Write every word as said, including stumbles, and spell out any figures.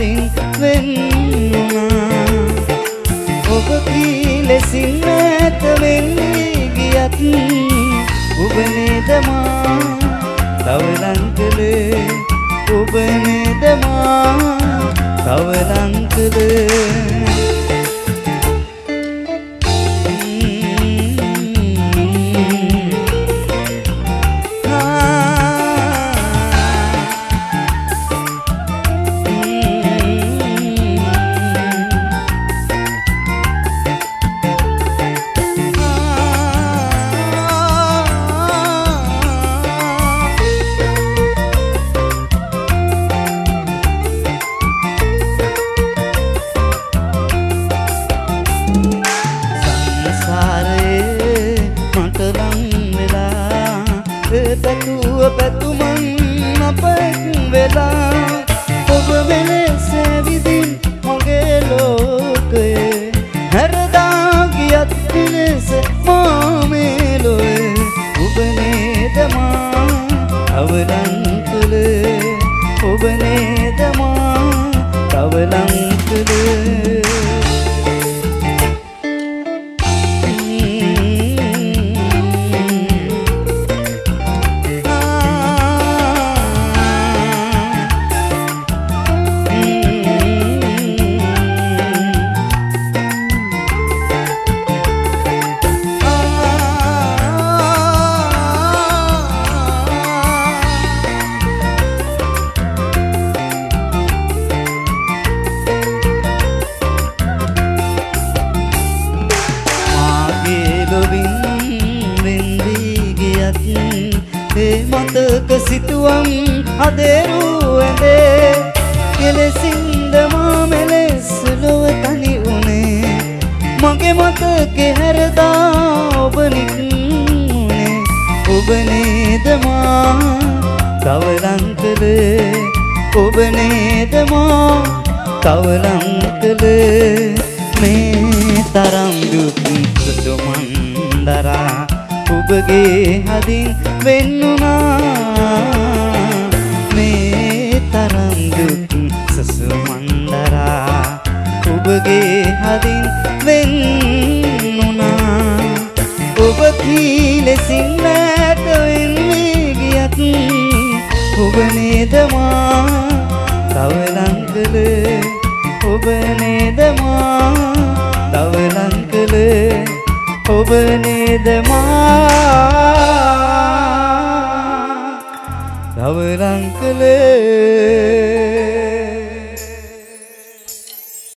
හදින් වෙන් වුණා ඔබ කීලෙසින් නැත වෙන්නේ ගියත් ඔබ නේද මා තවලං කළේ ඔබ නේද මා තවලං කළේ පැතුව පැතුමන් අපෙක් වෙලා ඔබ වෙලෙස විදින් මගේ ලෝකයේ හැරදා ගියත් වෙලෙස මා මේ ලොවේ ඔබ නේද මා තවලං කළේ ඔබ නේද මා තවලං කළේ ඒ මතක සිතුවම් අදේරු ඇඳේ කෙලෙසින්ද මා මෙලෙස ලොව තනි වුණේ මගේ මතකේ හැරදා ඔබ නික්මුනේ ඔබ නේද මා තවලං කළේ ඔබ නේද මා තවලං කළේ මේ තරම් දුක් සුදුමන් දරා ඔබගේ හදින් වෙන් වුණා මේ තරම් දුක් සසුමන්දරා ඔබගේ හදින් වෙන් වුණා ඔබ කීලෙසින් නැත වෙන්නේ ගියත් ඔබ නේද මා තවලං කළේ ඔබ නේද මා තවලං කළේ ඔබ නේද මා තවලං කළේ